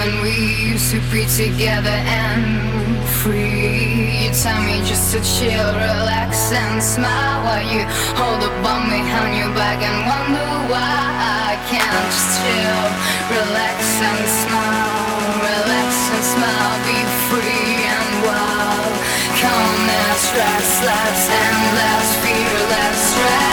when we used to be together and free. You tell me just to chill, relax and smile while you hold up on me on your back and wonder why I can't just chill, relax and smile, relax and smile, be free and wild. Calmness, restless, endless, fearless, stress.